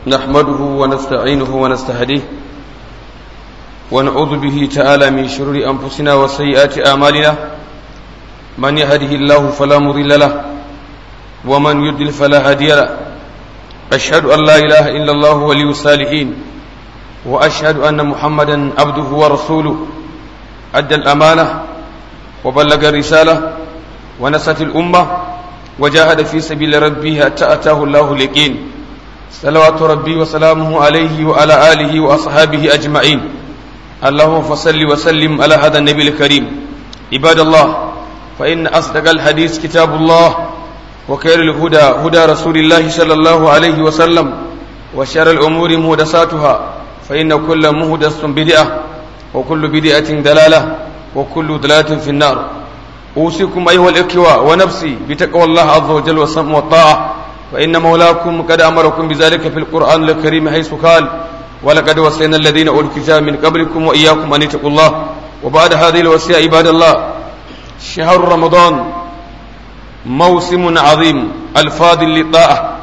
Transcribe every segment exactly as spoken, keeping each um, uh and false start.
نحمده ونستعينه ونستهديه ونعوذ به تعالى من شرور أنفسنا وسيئات أعمالنا من يهده الله فلا مضل له ومن يضلل فلا هادي له أشهد أن لا إله إلا الله ولي الصالحين وأشهد أن محمدا عبده ورسوله أدى الأمانة وبلغ الرسالة ونصح الأمة وجاهد في سبيل ربه حتى أتاه الله اليقين صلوات ربي وسلامه عليه وعلى آله وأصحابه أجمعين اللهم فصل وسلم على هذا النبي الكريم عباد الله فإن أصدق الحديث كتاب الله وخير الهدى هدى رسول الله صلى الله عليه وسلم وشر الأمور مهدساتها فإن كل مهدس بدعة وكل بدعة دلالة وكل دلالة في النار أوصيكم أيها الإخوة ونفسي بتقوى الله عز وجل والسمع والطاعة فإن مولاكم قد أمركم بذلك في القرآن الكريم حيث قال ولقد وصينا الذين أوتوا الكتاب من قبلكم وإياكم أن اتقوا الله. وبعد هذه الوصية عباد الله، شهر رمضان موسم عظيم الفاضل للطاعة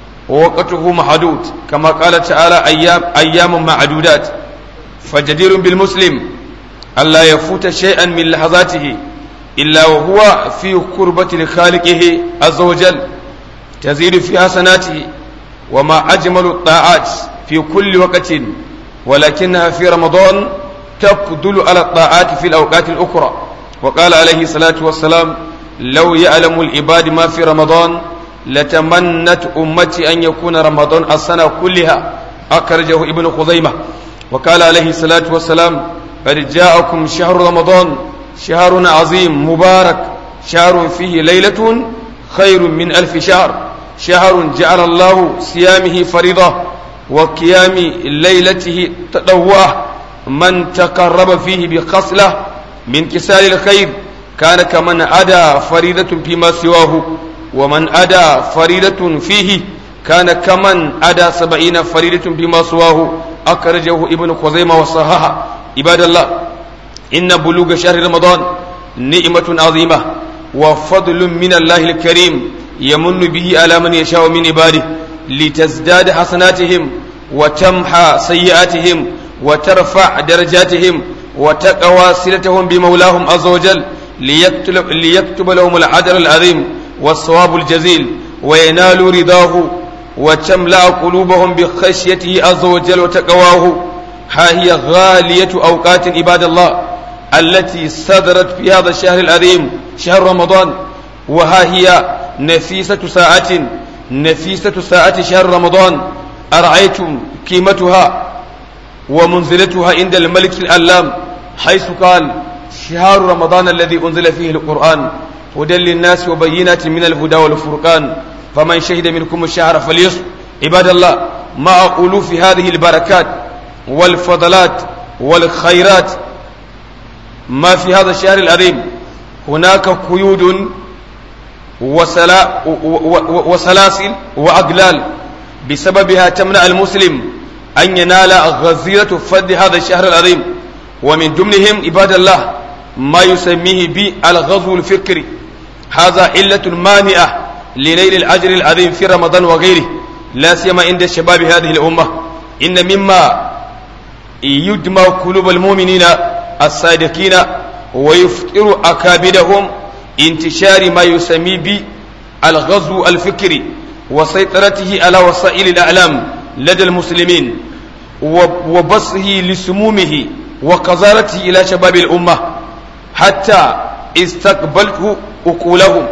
ووقته محدود كما قال تعالى أيام, أيام معدودات، فجدير بالمسلم ألا يفوت شيئا من لحظاته إلا وهو في قربة لخالقه عز وجل تزيد في حسناته. وما أجمل الطاعات في كل وقت ولكنها في رمضان تفضل على الطاعات في الأوقات الأخرى. وقال عليه الصلاة والسلام لو يعلم العباد ما في رمضان لتمنت أمتي أن يكون رمضان السنة كلها، أخرجه ابن خزيمة. وقال عليه الصلاة والسلام قد جاءكم شهر رمضان شهر عظيم مبارك شهر فيه ليلة خير من ألف شهر، شهر جعل الله صيامه فريضة وقيام ليلته تطوعا، من تقرب فيه بخصلة من كسال الخير كان كمن أدى فريضة فيما سواه، ومن أدى فريضة فيه كان كمن أدى سبعين فريضة فيما سواه، أخرجه ابن خزيمة وصححه. عباد الله، إن بلوغ شهر رمضان نعمة عظيمة وفضل من الله الكريم يمن به على من يشاء من عباده لتزداد حسناتهم وتمحى سيئاتهم وترفع درجاتهم وتقوى صلتهم بمولاهم عز وجل ليكتب, ليكتب لهم العدل العظيم والصواب الجزيل وينالوا رضاه وتملأ قلوبهم بخشيته عز وجل وتقواه. ها هي غالية أوقات عباد الله التي صدرت في هذا الشهر العظيم شهر رمضان، وها هي نفيسة ساعة نفيسة ساعة شهر رمضان أرأيتم قيمتها ومنزلتها عند الملك الألام حيث قال شهر رمضان الذي أنزل فيه القرآن هدى للناس وبينات من الهدى والفرقان فمن شهد منكم الشهر فليصم. عباد الله، مع ألوف هذه البركات والفضلات والخيرات ما في هذا الشهر العظيم هناك قيود وسلا وسلاسل وأغلال بسببها تمنع المسلم أن ينال غزيرة فضل هذا الشهر العظيم، ومن ضمنهم عباد الله ما يسميه بالغزو الفكري. هذا علة مانعة لنيل الأجر العظيم في رمضان وغيره، لا سيما عند الشباب هذه الأمة. إن مما يدمى قلوب المؤمنين الصادقين ويفطر أكابدهم انتشار ما يسمي بالغزو الفكري وسيطرته على وسائل الإعلام لدى المسلمين وبصه لسمومه وقذارته إلى شباب الأمة حتى استقبلته عقولهم،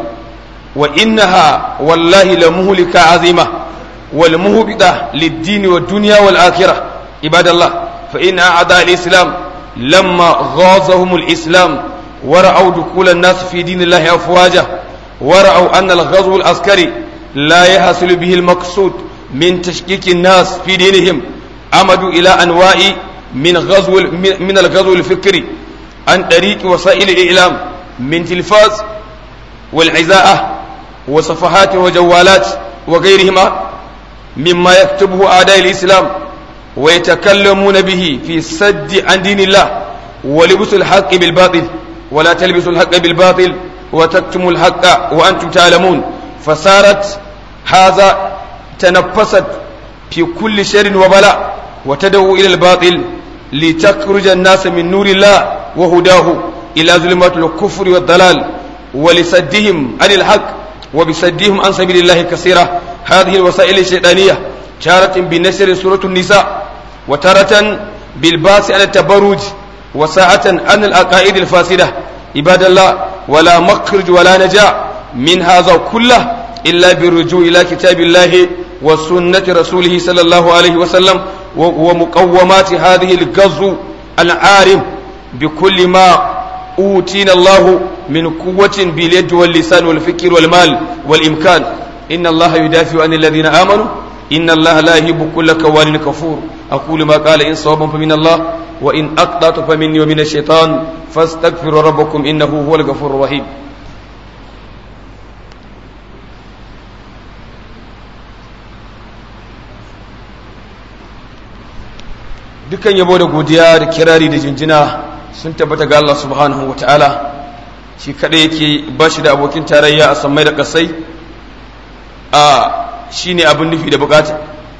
وإنها والله لمهلكة عظيمة والمهبطة للدين والدنيا والآخرة. عباد الله، فإن أعداء الإسلام لما غازهم الإسلام ورأوا دخول الناس في دين الله أفواجا ورأوا أن الغزو العسكري لا يحصل به المقصود من تشكيك الناس في دينهم، عمدوا إلى أنواع من غزو من الغزو الفكري عن طريق وسائل الإعلام من تلفاز والعزاءة وصفحات وجوالات وغيرهما مما يكتبه أعداء الإسلام ويتكلمون به في السد عن دين الله ولبس الحق بالباطل. ولا تلبسوا الحق بالباطل وتكتموا الحق وأنتم تعلمون. فصارت هذا تنفست في كل شر وبلاء وتدعو إلى الباطل لتخرج الناس من نور الله وهداه إلى ظلمات الكفر والضلال ولسدهم عن الحق وبسدهم عن سبيل الله كثيرة. هذه الوسائل الشيطانية تارة بنشر سورة النساء وتارة بالباس على التبرج وساعة عن العقائد الفاسدة. عباد الله، ولا مخرج ولا نجاة من هذا كله إلا بالرجوع إلى كتاب الله وسنة رسوله صلى الله عليه وسلم ومقومات هذه الغزو العارم بكل ما أوتينا الله من قوة باليد واللسان والفكر والمال والإمكان. إن الله يدافع عن الذين آمنوا إن الله لا يحب كل كوان كفور. أقول ما قال إن صوابا فمن الله وإن أقطعت فمني ومن الشيطان فاستغفروا ربكم إنه هو الغفور الرحيم. dukkan yabo da godiya da kirari da jinjina sun tabbata ga Allah subhanahu wa ta'ala, shi kaɗai yake ba shi da abokin tarayya a sammai da ƙasai, a shi ne abin nufi da bukata.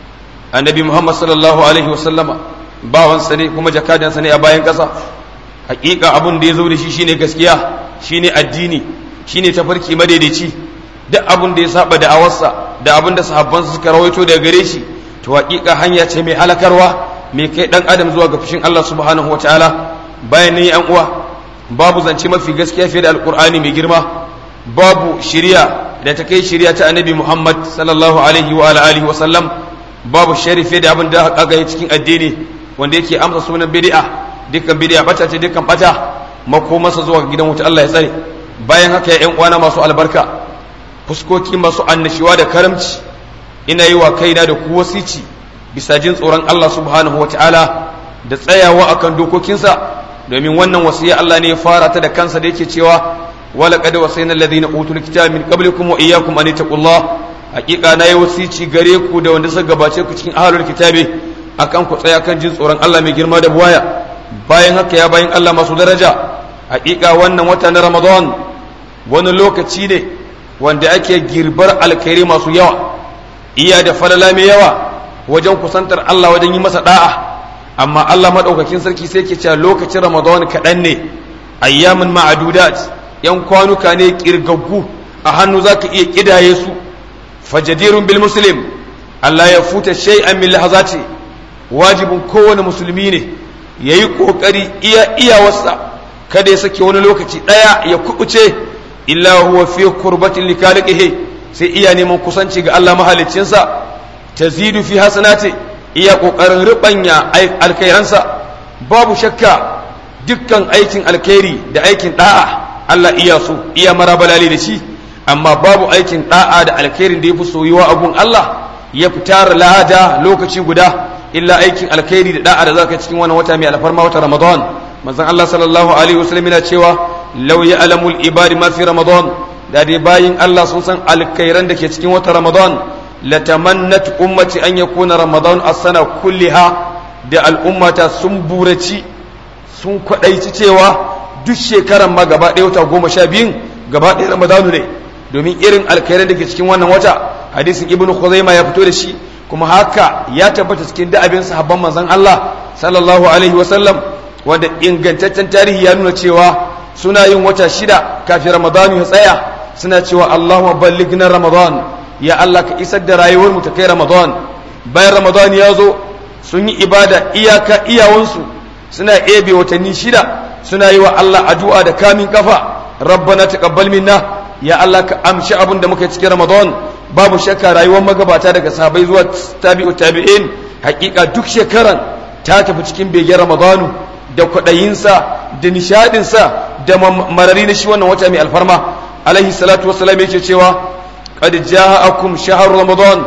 Annabi Muhammad sallallahu alaihi wasallama bawansa ne kuma jakadansa ne a bayan ƙasa. Hakika abin da ya zo da shi shine gaskiya, shine addini, shine tafarki madaidaici. Duk abin da ya saba da awarsa da abin da sahabbansa suka rawaito daga gare shi, to hakika hanya ce mai halakarwa, mai kai dan adam zuwa ga fushin Allah subhanahu wataala. Bayan ne yan uwa, babu zance mafi gaskiya fiye da alqur'ani mai girma, babu shari'a da ta kai shari'a ta annabi Muhammad sallallahu alaihi wa alihi wa sallam, babu shari'a da abin da aka ga cikin addini wanda yake amsa sunan bid'a. Dukkan bid'a bata ce, dukkan bata makomarsa zuwa gidan wuta, Allah ya tsare. Bayan haka ya yan uwana masu albarka, fuskoki masu annashiwa da karamci, ina yi wa kaina da ku wasici bisa jin tsoron Allah subhanahu wataala da tsayawa akan dokokinsa, domin wannan wasiya Allah ne ya fara ta da kansa da yake cewa wala qad wasayna alladhina utul kitaba min qablikum wa iyyakum an taqullah. Hakika nayi wasici gare ku da wanda suka gabace ku cikin ahlul kitabi akan ku tsaya kan jin tsoron Allah mai girma da buwaya. Bayan haka ya bayin Allah masu daraja, hakika wannan wata na Ramadan wani lokaci ne wanda ake girbar alkhairi masu yawa, iya da falala mai yawa wajen kusantar Allah, wajen yi masa da'a. Amma Allah madaukakin sarki sai ke cewa lokacin Ramadan kaɗan ne, ayyamin ma'adudat, yan kwanuka ne kirgaggu a hannu zaka iya kidaye su. Fajadirun bil muslim Allah ya futa shay'an min lahazati, wajibin kowane musulmi ne yayi kokari iya iyawarsa kada ya sake wani lokaci daya ya kubuce illa huwa fi qurbatin likaliqihi, sai iya neman kusanci ga Allah mahaliccinsa. tazidu fi hasanati, iya kokarin rubanya alkhairansa. Babu shakka dukkan aikin alkhairi da aikin da'a Allah iya so, iya marabalali da shi, amma babu aikin da'a da alkhairin da yafi soyuwa a gun Allah ya fitar lada lokaci guda illa aikin alkhairi da da'a da zaka cikin wannan wata mai alfarma, wata Ramadan. Manzon Allah sallallahu alaihi wasallam yana cewa law ya'lamul ibadi ma fi Ramadan, da dai bayin Allah sun san alkhairan da ke cikin wata Ramadan, latamannat ummati an yakuna Ramadan as-sana kulliha, da al'ummata sun buraci sun kwadaici cewa duk shekaran ma gaba ɗaya wata goma sha biyun gaba ɗaya Ramadanu ne, domin irin alkhairan da ke cikin wannan wata. Hadisin Ibn Khuzaimah ya fito da shi, kuma haka ya tabbata cikin da'abin sahabban manzon Allah sallallahu alaihi wasallam, wanda ingantaccen tarihi ya nuna cewa suna yin wata shida kafin Ramadanu ya tsaya, suna cewa Allahumma ballighna Ramadan, ya Allah ka isar da rayuwar mu ta kai Ramadan. Bayan Ramadan ya zo sun yi ibada iyaka iyawansu, suna ebe watanni shida suna yi wa Allah addu'a da kamin kafa. Rabbana taqabbal minna, ya Allah ka amshi abin da muka yi cikin Ramadan. Babu shakka rayuwar magabata daga sahabbai zuwa tabi'u tabi'in, hakika duk shekaran ta tafi cikin begen Ramadanu da kwaɗayinsa da nishadinsa da marari na shi wannan wata mai alfarma. Alaihi salatu wassalam yake cewa qad ja'akum shahru Ramadan,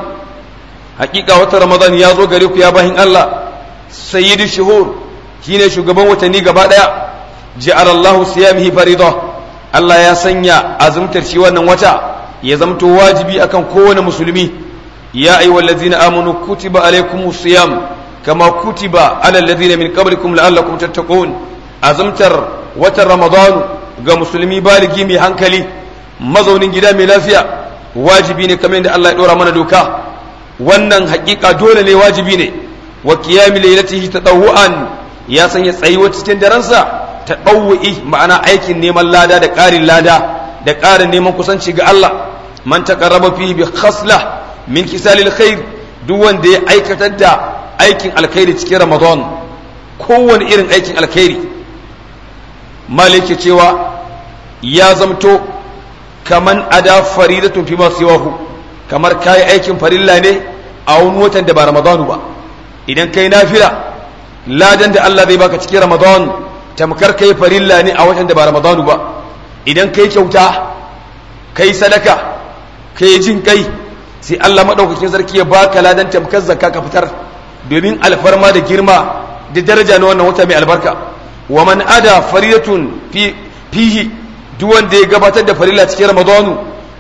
hakika wata Ramadan ya zo gare ku ya bahin Allah. Sayyidu shuhur, shine shugaban watanni gaba daya. Ja'ala Allahu siyamihi farida, Allah ya sanya azumtar shi wannan wata ya zamto wajibi akan kowane musulmi. Ya ayyuhal ladzina amanu kutiba alaykumus siyam kama kutiba alal ladzina min qablikum la'allakum tattaqun. Azumtar watan Ramadan ga musulmi baligi mai hankali, mazaunin gida mai lafiya, wajibi ne kamar yadda Allah ya dora mana doka. wannan haƙiƙa dole ne wajibi ne wa qiyami laylatihi tadawwan ya sanya tsayuwa cikin daransa tadawwi ma'ana aikin neman lada da ƙarin lada da ƙarin neman kusanci ga Allah man taqarraba fihi bi khasla min kisalil khair duk wanda ya aikatar da aikin alkhairi cikin Ramadan kowane irin aikin alkhairi malike cewa ya zamto kaman ada faridatun fi ma siwahu kamar kai aikin farilla ne a wani watan da ba Ramadanu ba idan kai nafila ladan da Allah zai baka cikin Ramadan tamkar kai farilla ne a watan da ba Ramadanu ba idan kai kyauta kai sadaka kai jin kai sai Allah madaukakin sarki ya baka ladan tamkar zakka ka fitar domin alfarma da girma da daraja na wannan wata mai albarka wa man ada faridatun fi fihi duk wanda ya gabatar da farilla cikin Ramadanu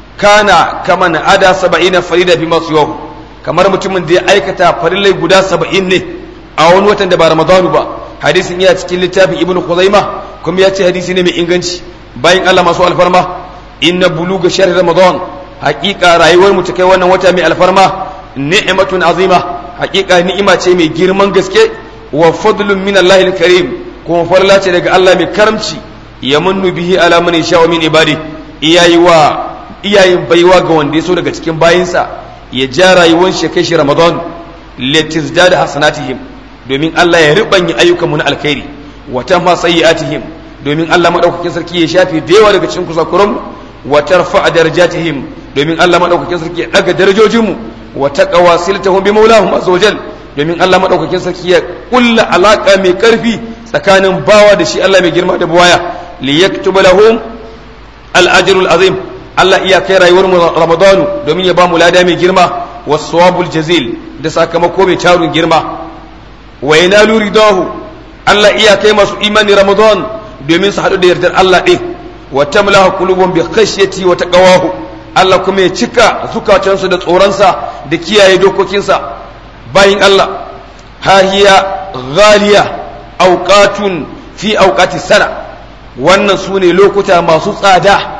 kana kaman ada saba'ina farida fi masiyahu kamar mutumin da ya aikata farillai guda saba'in ne a wani watan da ba Ramadanu ba hadisin ya cikin littafin Ibn Khuzaimah kuma ya ce hadisi ne mai inganci bayan Allah masu alfarma inna buluga shahr Ramadan haqiqa rayuwar mu ta kai wannan wata mai alfarma ni'matun azima haqiqa ni'ima ce mai girman gaske wa fadlun min Allahil karim kuma farla ce daga Allah mai karamci yamunnu bihi ala man yasha min ibadi iyayi wa iyayin baiwa ga wanda ya so daga cikin bayinsa ya ja rayuwar shi kai shi Ramadan latizdada hasanatihim domin Allah ya ribanya ayyukan mu na alkhairi wa tamma sayyi'atihim domin Allah madaukakin sarki ya shafe da yawa daga cikin kusakuran wa tarfa darajatihim domin Allah madaukakin sarki ya daga darajojin mu wa taqwa siltahum bi maulahum azwajal domin Allah madaukakin sarki ya kulla alaka mai karfi tsakanin bawa da shi Allah mai girma da buwaya li yaktuba lahum al ajrul azim Allah iya kai rayuwar mu Ramadanu domin ya ba mu lada mai girma was-sawabul jazil da sakamako mai tarun girma wa yanalu ridahu Allah iya kai masu imani Ramadan domin su hadu da yardar Allah din wa tamlahu qulubum bi khashyati wa taqwahu Allah kuma ya cika zukatansu da tsoronsa da kiyaye dokokinsa bayin Allah hahiya ghaliya awqatun fi awqati sana wannan sune lokuta masu tsada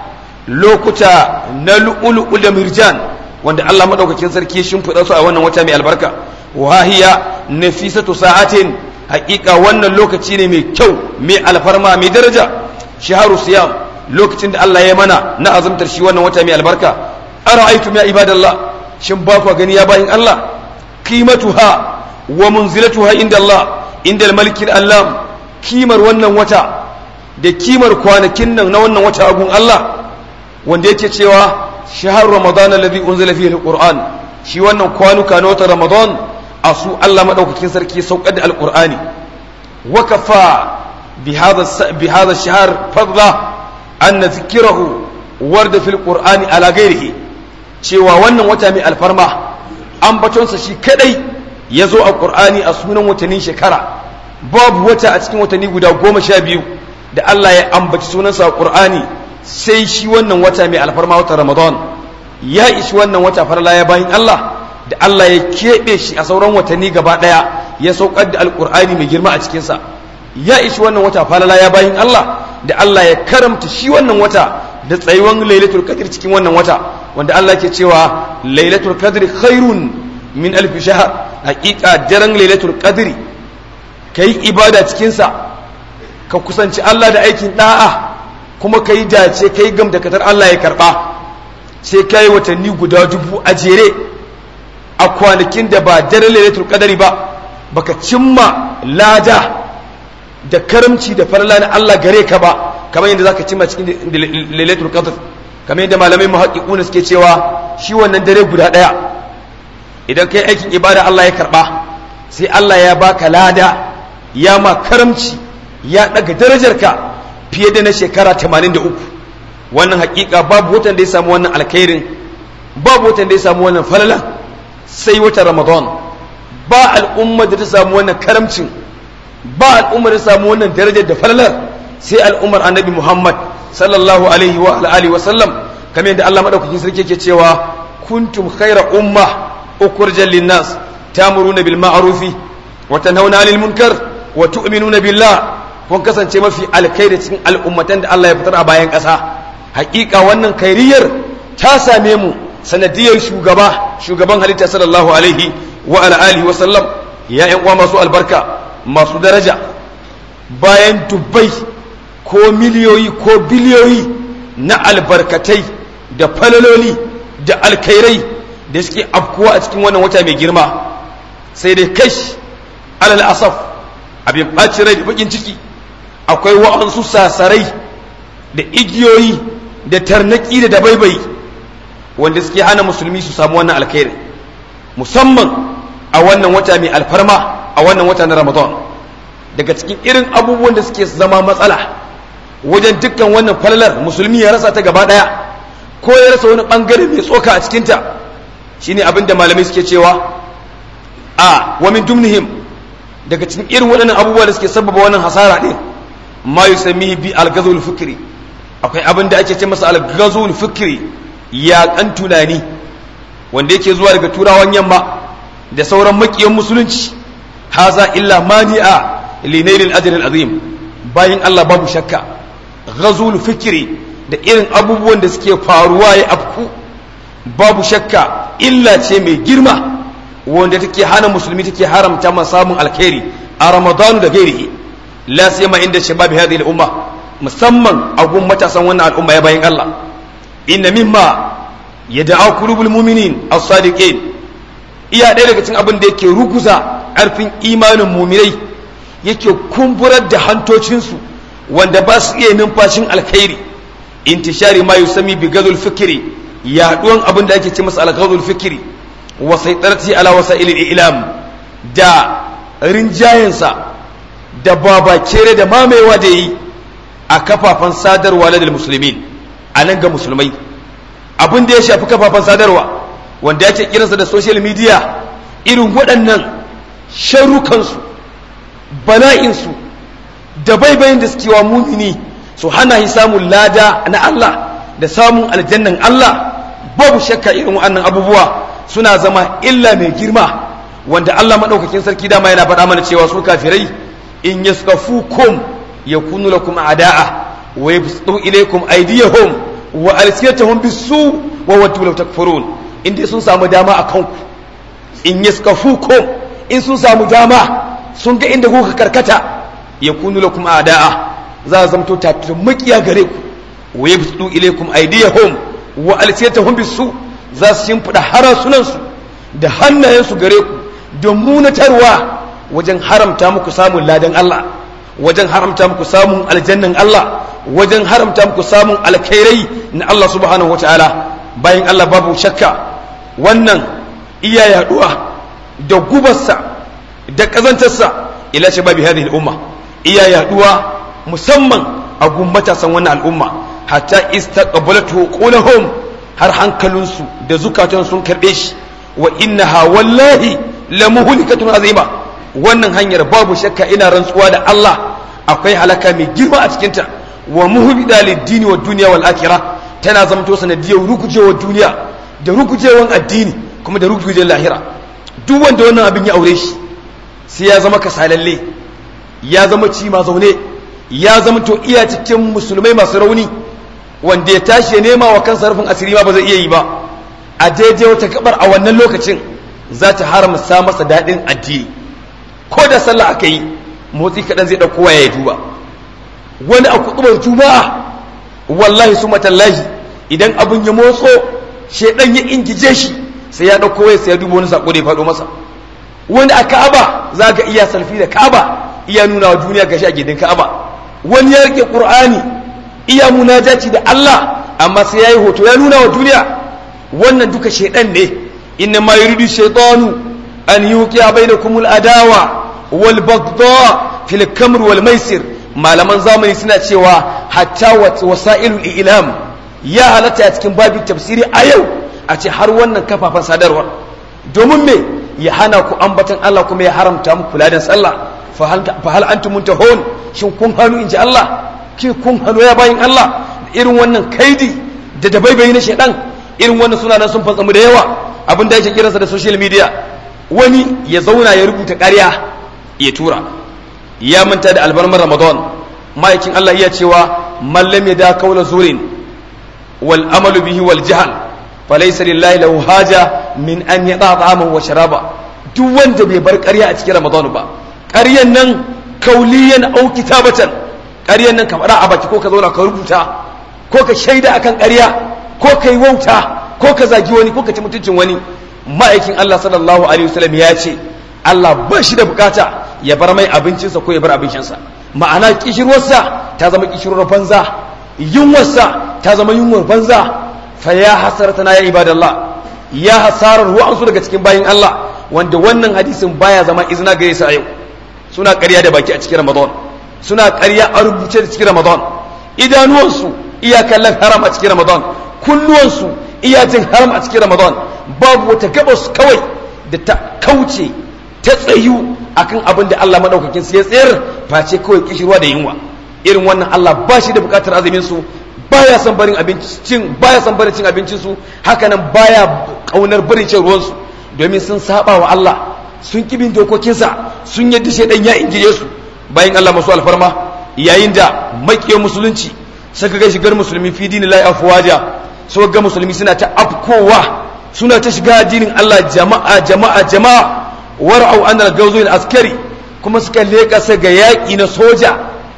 lokuta na lu'ulu da mirjan wanda Allah madaukakin sarki ya shimfiɗa su a wannan wata mai albarka wa hiya nafisatu sa'atin haƙiƙa wannan lokaci ne mai kyau mai alfarma mai daraja shaharu siyam lokacin da Allah ya mana na azumtar shi wannan wata mai albarka ara'aytum ya ibadallah shin ba ku gani ya bayin Allah qimatuha wa munzilatuha inda Allah inda al-malik al-allam kimar wannan wata da kimar kwanakin nan na wannan wata agun Allah wanda yake cewa shahar ramadan alladhi unzila fihi alquran shi wannan kwanuka na watan ramadan a su Allah madaukakin sarki saukar da alqurani wa kafa bi hadha bi hadha shahr fadla an zikirahu warda fil qur'ani ala ghairihi cewa wannan wata mai alfarma ambaton sa shi kadai yazo a qur'ani a sunan watannin shekara babu wata a cikin watanni guda goma sha biyu da Allah ya ambaci sunansa a qur'ani sai shi wannan wata mai alfarma watan Ramadan ya ishi wannan wata farla ya bayin Allah da Allah ya keɓe shi a sauran watanni gaba ɗaya ya saukar da alƙur'ani mai girma a cikinsa ya ishi wannan wata farla ya bayin Allah da Allah ya karamta shi wannan wata da tsayuwan lailatul qadr cikin wannan wata wanda Allah ke cewa lailatul qadr khairun min alf shahr haqiqa daren lailatul qadr kai ibada cikinsa ka kusanci Allah da aikin da'a kuma ka yi dace ka yi gam da katar Allah ya karɓa sai ka yi watanni guda dubu a jere a kwanakin da ba dare lailatul qadari ba baka cimma lada da karamci da farla na Allah gare ka ba kamar yadda zaka cimma cikin lailatul qadr kamar yadda malamai muhaqqiquna suke cewa shi wannan dare guda daya idan kai aikin ibada Allah ya karɓa sai Allah ya baka lada ya ma karamci ya daga darajarka fiye da na shekara tamanin da uku wannan hakika babu watan da ya samu wannan alkhairin babu watan da ya samu wannan falala sai watan Ramadan ba al'umma da ta samu wannan karamcin ba al'umma da ta samu wannan darajar da falalar sai al'ummar annabi Muhammad sallallahu alaihi wa alihi wa sallam kamar yadda Allah madaukakin sarki yake cewa kuntum khayra umma ukhrijat lin-nas ta'muruna bil ma'rufi wa tanhauna 'anil munkar wa tu'minuna billah kun kasance mafi alkhairi cikin al'ummatan da Allah ya fitar a bayan ƙasa hakika wannan kairiyar ta same mu sanadiyar shugaba shugaban halitta sallallahu alaihi wa ala alihi wa sallam. Ya ƴan uwa masu albarka masu daraja, bayan dubbai ko miliyoyi ko biliyoyi na albarkatai da falaloli da alkairai da suke afkuwa a cikin wannan wata mai girma, sai dai kash alal asaf abin ɓacin rai da bakin ciki, akwai wa'ansu sasarai da igiyoyi da tarnaki da dabaibai wanda suke hana musulmi su samu wannan alkhairi, musamman a wannan wata mai alfarma, a wannan wata na Ramadan. Daga cikin irin abubuwan da suke zama matsala wajen dukkan wannan falalar musulmi ya rasa ta gaba daya ko ya rasa wani bangare mai tsoka a cikinta, shine abin da malamai suke cewa a wa min dumnihim, daga cikin irin waɗannan abubuwa da suke sababa wannan hasara ɗin, ma yusammihi bi al-ghazwul fikri, akwai abin da ake ce masa al-ghazwul fikri, yaƙan tunani wanda yake zuwa daga turawan yamma da sauran makiyan musulunci. haza illa mani'a linailil ajr al-azim. bayin Allah babu shakka ghazwul fikri da irin abubuwan da suke faruwa ya afku, babu shakka illa ce mai girma wanda take hana musulmi, take haramta ma samun alkhairi a Ramadan da gairihi, la siyama inda shababi hadhihi al-umma, musamman a gun matasan wannan al'umma ya bayin Allah. inna mimma yad'a qulubul mu'minin as-sadiqin, iya ɗaya daga cikin abin da yake ruguza ƙarfin imanin mu'minai, yake kumburar da hantocinsu wanda ba su iya numfashin alkhairi, intishari ma yusami bi ghazul fikri, yaduwan abin da ake ce masa al-ghazul fikri wa saitarati ala wasa'ilil i'lam, da rinjayensa da babakere da mamewa da yi a kafafen sadarwa ladal muslimin, a nan ga musulmai. Abin da ya shafi kafafen sadarwa wanda ya ce kiransa da social media, irin waɗannan sharrukansu, bala'insu da baibayin da suke wa mumini su hana shi samun lada na Allah da samun aljannan Allah, babu shakka irin waɗannan abubuwa suna zama illa mai girma wanda Allah maɗaukakin sarki dama yana faɗa mana cewa su kafirai in yaskafukum yakunu lakum a'da'a wa yabsutu ilaykum aydiyahum wa alsiyatuhum bisu wa waddu law takfurun. in dai sun samu dama a kanku, in yaskafukum, in sun samu dama sun ga inda kuka karkata, yakunu lakum a'da'a, za a zamto tattun makiya gare ku, wa yabsutu ilaykum aydiyahum wa alsiyatuhum bisu, za su shimfida harasunansu da hannayensu gare ku don munatarwa wajen haramta muku samun ladan Allah, wajen haramta muku samun aljannan Allah, wajen haramta muku samun alkhairai na Allah subhanahu wataala. bayan Allah babu shakka wannan iya yaduwa da gubarsa da kazantarsa ila shababi hadhihi al-umma, iya yaduwa musamman a gun matasan wannan al'umma, hatta istaqbalatu qulahum, har hankalinsu da zukatan sun karbe shi. wa innaha wallahi la muhlikatun azima, wannan hanyar babu shakka ina rantsuwa da Allah akwai halaka mai girma a cikinta. wa muhbida lid-dini wad dunya wal akhirah, tana zamto sanadiyar rugujewar duniya da rugujewar addini kuma da rugujewar lahira. duk wanda wannan abin ya aure shi sai ya zama kasalalle, ya zama cima zaune, ya zama to iya cikin musulmai masu rauni wanda ya tashi ya nema wa kansa rufin asiri ma ba zai iya yi ba. a daidai wata gabar a wannan lokacin za ta haramta masa daɗin addini, ko da sallah aka yi motsi kaɗan zai ɗauko waya ya duba. wani a kuɗubar juma'a wallahi su matallahi idan abin ya motso shaidan ya ingije shi sai ya ɗauko waya sai ya duba wani sako da ya faɗo masa. wani a ka'aba za ga iya salfi da ka'aba, iya nuna wa duniya gashi a gidan ka'aba. wani ya rike qur'ani iya munajaci da Allah amma sai yayi hoto ya nuna wa duniya. wannan duka shaidan ne. inna ma yuridu shaytanu an yuqiya bainakum al-adawa wal baghdha fil kamr wal maisir. malaman zamani suna cewa hatta wasailul ilam ya halatta a cikin babin tafsiri a yau a ce har wannan kafafen sadarwa, domin me ya hana ku ambatan Allah kuma ya haramta muku kula da sallah. fa hal antum muntahun, shin kun hanu inji Allah, ki kun hanu ya bayin Allah irin wannan kaidi da dabaibayi na shedan. irin wannan suna nan sun fantsamu da yawa, abin da yake kiransa da social media. wani ya zauna ya rubuta ƙarya ya tura, ya manta da albarmar Ramadan. ma'aikin Allah iya cewa man lam yada qawla zurin wal amalu bihi wal jahl falaysa lillahi lahu haja min an yada ta'aman wa sharaba. Duk wanda bai bar ƙarya a cikin Ramadan ba, ƙaryan nan kauliyan au kitabatan, ƙaryan nan ka faɗa a baki ko ka zauna ka rubuta ko ka shaida akan ƙarya ko ka yi wauta ko ka zagi wani ko ka ci mutuncin wani. Ma'aikin Allah sallallahu alaihi wasallam ya ce Allah ba shi da bukata ya bar mai abincinsa ko ya bar abincinsa. Ma'ana kishirwarsa ta zama kishirwar banza, yunwarsa ta zama yunwar banza. Fa ya hasartana ya ibadallah, ya hasarar wa'ansu daga cikin bayin Allah wanda wannan hadisin baya zama izina gare su a yau. Suna ƙarya da baki a cikin Ramadan, suna ƙarya a rubuce da cikin Ramadan, idanuwansu iya kallon haram a cikin Ramadan, kunnuwansu iya jin haram a cikin Ramadan. Babu wata gabas kawai da ta kauce ta tsayu akan abin da Allah madaukakin su ya tsayar face kawai kishirwa da yunwa. Irin wannan Allah ba shi da bukatar azumin su, baya son barin abincin baya son barin cin abincin su, haka nan baya kaunar barin cin ruwan su, domin sun saba wa Allah, sun kibin dokokinsa, sun yadda shaidan ya ingiye su. Bayan Allah masu alfarma, yayin da makiyan musulunci suka ga shigar musulmi fi dinillahi afwaja, suka ga musulmi suna ta afkowa, suna ta shiga addinin Allah jama'a jama'a jama'a, war'au anal gawzul askari, kuma suka leka sa ga yaki na soja,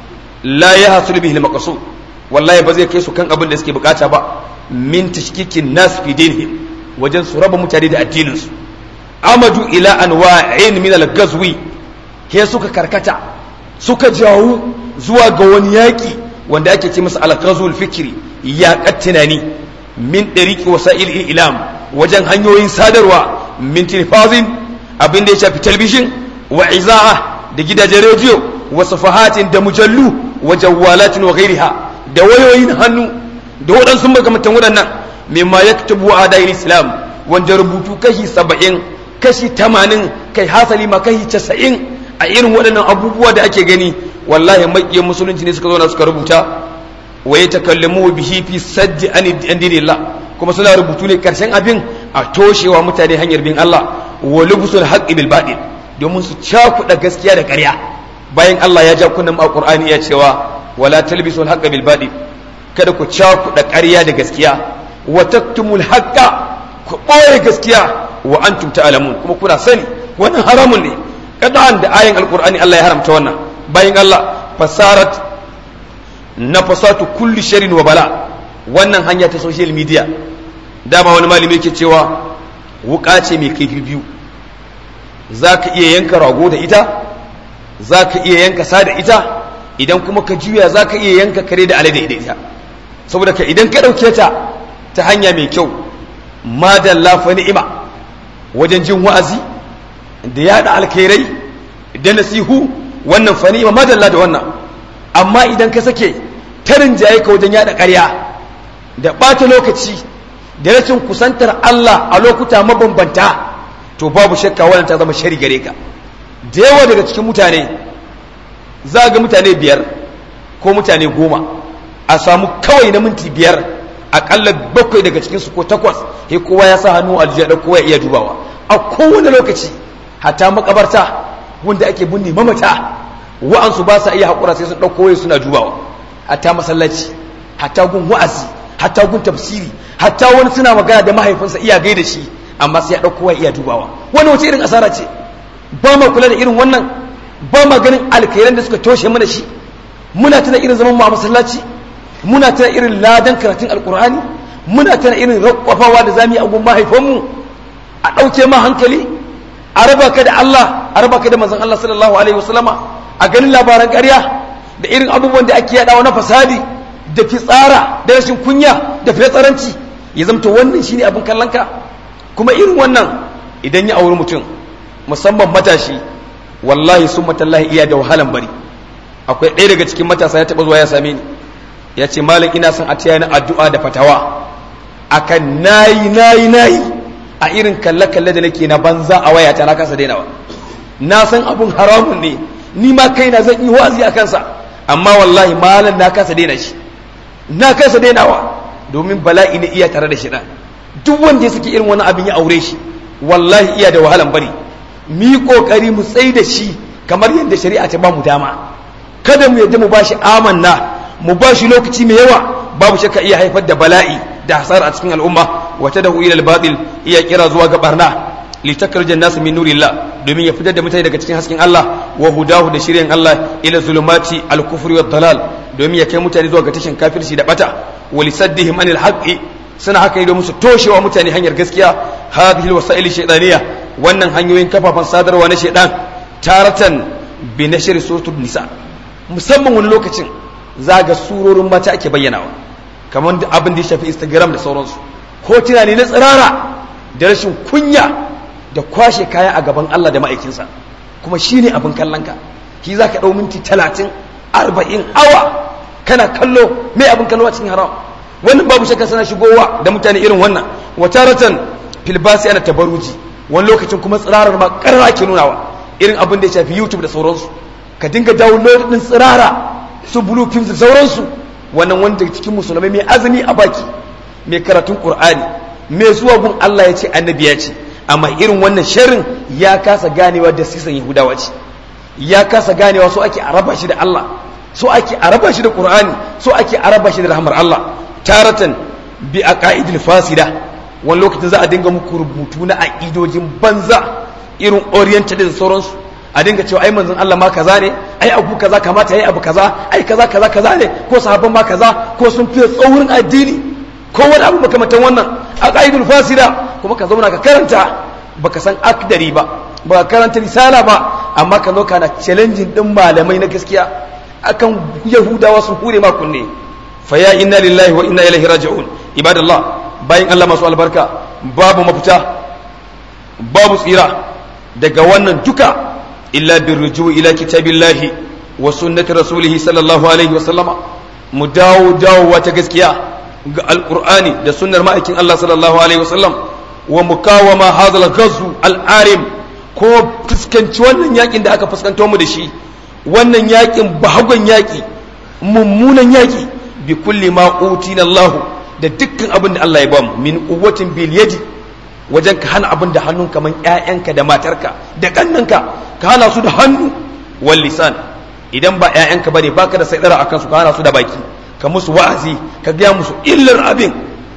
la yahsul bihi al-maqsud, wallahi ba zai kai su kan abin da suke bukata ba, min tashkikin nas fi dinihim, wajen su raba mutane da addinin su. Amadu ila anwa'in min al-ghazwi, ke suka karkata suka jawo zuwa ga wani yaki wanda ake ce masa al-ghazwul fikri, yaƙat tunani, min dariqi wasa'il ilam, wajen hanyoyin sadarwa, min tilfazin, abin da ya shafi talbishin, wa iza'a da gidajen rediyo, wa safahatin da mujallu, wa jawalatin wa ghairiha da wayoyin hannu da waɗansu makamantan waɗannan, mimma yaktubu a'da'il islam, wanda rubutu kashi saba'in kashi tamanin kai hasali ma kashi casa'in a irin waɗannan abubuwa da ake gani, wallahi maƙiyan musulunci ne suka zo na suka rubuta. Wa yatakallamu bihi fi sajdi an dinillah, kuma suna rubutu ne karshen abin a toshewa mutane hanyar bin Allah, wa lubsul haqqi bil batil, domin su cakuɗa gaskiya da ƙarya. Bayan Allah ya ja kunnan a Qur'ani ya cewa wala talbisul haqqa bil batil, kada ku cakuɗa ƙarya da gaskiya, wa taktumul haqqa, ku ɓoye gaskiya, wa antum ta'lamun, kuma kuna sani wannan haramun ne. Kadan da ayin alqur'ani Allah ya haramta wannan. Bayan Allah fasarat nafasatu kulli sharrin wa bala, wannan hanya ta social media, dama wani malami yake cewa wuka ce mai kaifi biyu, zaka iya yanka rago da ita, zaka iya yanka sa da ita, idan kuma ka juya zaka iya yanka kare da alade da ita. Saboda ka idan ka dauke ta ta hanya mai kyau, madalla fa ni'ima, wajen jin wa'azi da yada alkhairai da nasihu, wannan fa ni'ima, madalla da wannan. Amma idan ka sake tarin jaye ka wajen yada ƙarya da ɓata lokaci da rashin kusantar Allah a lokuta mabambanta, to babu shakka wannan ta zama shari gare ka. Da yawa daga cikin mutane za ga mutane biyar ko mutane goma, a samu kawai na minti biyar akalla bakwai daga cikinsu ko takwas, sai kowa ya sa hannu aljiya, kowa ya iya dubawa a kowane lokaci. Hata makabarta wanda ake binne mamata, wa'ansu ba sa iya haƙura sai sun ɗauko waye suna dubawa. Hatta masallaci, hatta gun wa'azi, hatta gun tafsiri, hatta wani suna magana da mahaifinsa iya gaida shi, amma sai ya ɗauko waye iya dubawa. Wani wace irin asara ce? Ba ma kula da irin wannan, ba ma ganin alkhairan da suka toshe mana shi. Muna tana irin zaman mu a masallaci, muna tana irin ladan karatun alkur'ani, muna tana irin rakwafawa da zamu yi a gun mahaifanmu, a ɗauke ma hankali, a raba ka da Allah, a raba ka da manzon Allah sallallahu alaihi wasallama, a ganin labaran ƙarya da irin abubuwan da ake yaɗawa na fasadi da fitsara da rashin kunya da fitsaranci, ya zamta wannan shine abin kallonka. Kuma irin wannan idan ya auri mutum, musamman matashi, wallahi sun matallahi iya da wahalan bari. Akwai ɗaya daga cikin matasa ya taɓa zuwa ya same ni, ya ce malam ina son a taya ni addu'a da fatawa akan nayi nayi nayi a irin kalle-kalle da nake na banza a wayata, na kasa dainawa. Na san abun haramun ne, ni ma kaina zan yi wazi a kansa, amma wallahi malam na kasa daina shi, na kasa dainawa, domin bala'i ne iya tare da shi. Duk wanda ya saki irin wani abin ya aure shi, wallahi iya da wahalan bari. Mu yi kokari mu tsai da shi kamar yadda shari'a ta ba mu dama, kada mu yadda mu bashi amanna, mu bashi lokaci mai yawa, babu shakka iya haifar da bala'i da hasara a cikin al'umma. wa tad'u ila al-batil iya kira zuwa ga barna litakrijan nas min nurillah domin ya fitar da mutane daga cikin hasken Allah wa hudahu da shiryan Allah ila zulumati al-kufri wad dalal domin ya kai mutane zuwa ga tashin kafirci da bata wa lisaddihim anil haqqi suna haka yi domin su toshewa mutane hanyar gaskiya hadhihi al-wasa'il shaytaniyya wannan hanyoyin kafafan sadarwa na shaytan taratan bi nashr suratul nisa musamman wani lokacin zaga surorin mata ake bayyanawa kamar abin da ya shafi Instagram da sauransu hotuna ne na tsirara da rashin kunya da kwashe kaya a gaban Allah da ma'aikinsa kuma shine abin kallonka shi zaka dau minti talatin arba'in awa kana kallo mai abin kallo a cikin haram wannan babu shakka sana shigowa da mutane irin wannan wataratan filbasi ana tabaruji wani lokacin kuma tsirarar ma karra ke nunawa irin abin da ya shafi YouTube da sauransu ka dinga download din tsirara su blue films da sauransu wannan wanda cikin musulmai mai azumi a baki mai karatun Qur'ani mai zuwa gun Allah ya ce annabi ya ce amma irin wannan sharrin ya kasa ganewa da sisan Yahudawa ce ya kasa ganewa so ake araba shi da Allah so ake araba shi da Qur'ani so ake araba shi da rahmar Allah taratan bi aqaidil fasida wani lokacin za a dinga muku rubutu na aqidojin banza irin oriented da sauransu a dinga cewa ai manzon Allah ma kaza ne ai abu kaza kamata yayi abu kaza ai kaza kaza kaza ne ko sahabban ma kaza ko sun fiye tsaurin addini ko wani abu makamantan wannan aqaidul fasida kuma ka zauna ka karanta baka san akdari ba baka karanta risala ba amma ka zo kana challenging din malamai na gaskiya akan yahudawa sun hure ma kunne fa ya inna lillahi wa inna ilaihi raji'un ibadallah bayin Allah masu albarka babu mafita babu tsira daga wannan duka illa birruju ila kitabillahi wa sunnati rasulih sallallahu alaihi wa sallama mu dawo dawowa ta gaskiya ga alqur'ani da sunnar ma'aikin Allah sallallahu alaihi wa sallam wa mukawama hadha al-ghazw al-arim ko fuskanci wannan yakin da aka fuskanto mu da shi wannan yakin bahagon yaki mummunan yaki bi kulli ma utina Allah da dukkan abin da Allah ya bamu min quwwatin bil yadi wajen ka hana abin da hannun kaman ƴaƴanka da matarka da kannanka ka hana su da hannu wal lisan idan ba ƴaƴanka bane baka da saidara akan su ka hana su da baki ka musu wa'azi ka ga musu illar abin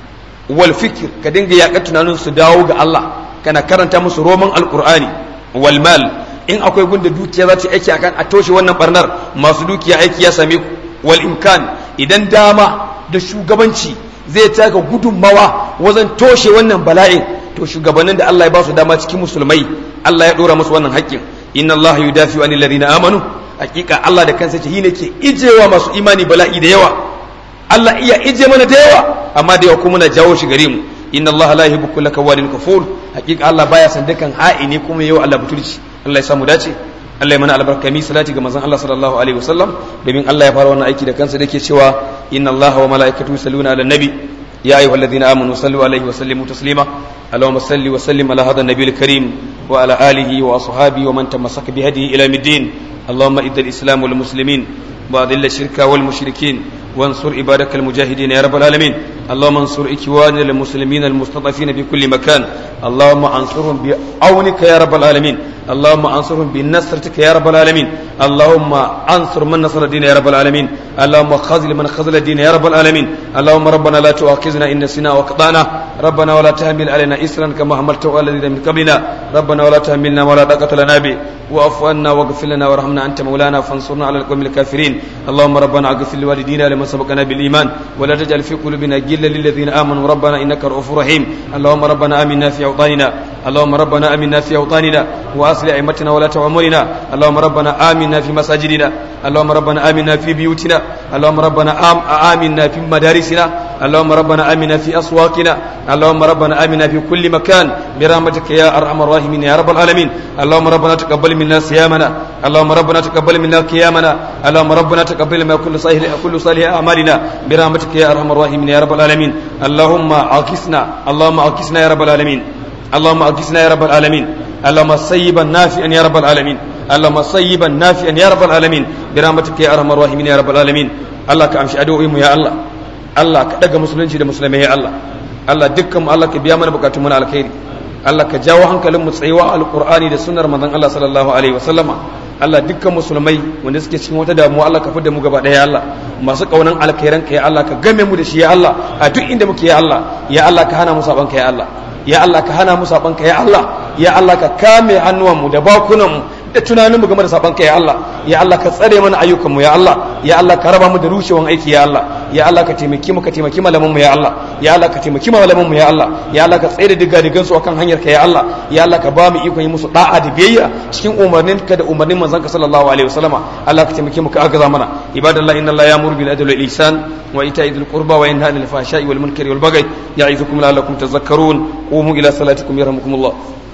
wal fikr ka dinga yaƙa tunanin su dawo ga Allah kana karanta musu roman alqur'ani wal mal in akwai gunda dukiya za ta aiki akan a toshe wannan barnar masu dukiya aiki ya same ku wal imkan idan dama da shugabanci zai taka gudunmawa wajen toshe wannan bala'in to shugabannin da Allah ya ba su dama cikin musulmai Allah ya dora musu wannan haƙƙin inna Allah yudafi anil ladina amanu hakika Allah da kansa ce ne ke ijewa masu imani bala'i da yawa Allah iya ije mana da yawa amma da yawa kuma na jawo shi gare mu inna Allah la yuhibbu kulla kawadin kafur hakika Allah baya san dukan ha'ini kuma yau Allah butulci Allah ya samu dace Allah ya mana albarka mi salati ga manzon Allah sallallahu alaihi wasallam domin Allah ya fara wannan aiki da kansa dake cewa inna Allah wa malaikatahu yusalluna ala nabi ya ayyuhalladhina amanu sallu alaihi wa sallimu taslima اللهم صل وسلم على هذا النبي الكريم وعلى آله وأصحابه ومن تمسك بهديه إلى الدين اللهم إذ الإسلام والمسلمين وأذل الشرك والمشركين وانصر عبادك المجاهدين يا رب العالمين اللهم انصر إخواننا المسلمين المستضعفين في كل مكان اللهم انصرهم بعونك يا رب العالمين اللهم انصرهم بنصرتك يا رب العالمين اللهم انصر من نصر الدين يا رب العالمين اللهم خذل من خذل الدين يا رب العالمين اللهم ربنا لا تؤاخذنا إن نسينا وأخطأنا ربنا ولا تحمل علينا إسرا كما حملته على الذين من قبلنا ربنا ولا تحملنا ولا طاقة لنا به واعف عنا واغفر لنا وارحمنا أنت مولانا فانصرنا على القوم الكافرين اللهم ربنا اغفر لوالدينا لمن سبقنا بالإيمان ولا تجعل في قلوبنا غلا للذين آمنوا ربنا إنك رؤوف رحيم اللهم ربنا آمنا في أوطاننا اللهم ربنا آمنا في أوطاننا وأصلح أئمتنا ولاة أمورنا اللهم ربنا آمنا في مساجدنا اللهم ربنا آمنا في بيوتنا اللهم ربنا آم آمنا في مدارسنا اللهم ربنا آمنا في أسواقنا اللهم ربنا آمنا في كل مكان برحمتك يا أرحم الراحمين يا رب العالمين اللهم ربنا تقبل منا صيامنا اللهم ربنا تقبل منا قيامنا اللهم ربنا تقبل منا كل صالح كل صالح أعمالنا برحمتك يا أرحم الراحمين يا رب العالمين اللهم أغثنا اللهم أغثنا يا رب العالمين اللهم أغثنا يا رب العالمين اللهم صيبا نافعا يا رب العالمين اللهم صيبا نافعا يا رب العالمين برحمتك يا أرحم الراحمين يا رب العالمين الله كأمشي أدعوهم يا الله الله كدغ مسلمين da musulmai ya Allah Allah dukkan mu Allah ka biya mana bukatun mu na alkhairi Allah ka jawo hankalin mu tsayewa alqur'ani da sunnar manzon Allah sallallahu alaihi wasallama Allah dukkan musulmai wanda suke cikin wata damuwa Allah ka fidda mu gaba daya Allah masu kaunan alkhairanka ya Allah ka game mu da shi ya Allah a duk inda muke ya Allah ya Allah ka hana mu sabanka ya Allah ya Allah ka hana mu sabanka ya Allah ya Allah ka kame hannuwanmu da bakunanmu da tunaninmu game da sabanka ya Allah ya Allah ka tsare mana ayyukanmu ya Allah ya Allah ka raba mu da rushewan aiki ya Allah ya Allah ka taimaki mu ka taimaki malamanmu ya Allah ya Allah ka taimaki malamanmu ya Allah ya Allah ka tsare diga digan su akan hanyar ka ya Allah ya Allah ka ba mu ikon yi musu da'a da biyayya cikin umarnin ka da umarnin manzon ka sallallahu alaihi wasallama Allah ka taimaki mu ka agaza mana ibadallahi inna Allah ya'muru bil adli wal ihsan wa ita'i dhil qurba wa yanha 'anil fahsha'i wal munkari wal baghi ya'izukum la'allakum tadhakkarun qumu ila salatikum yarhamukumullah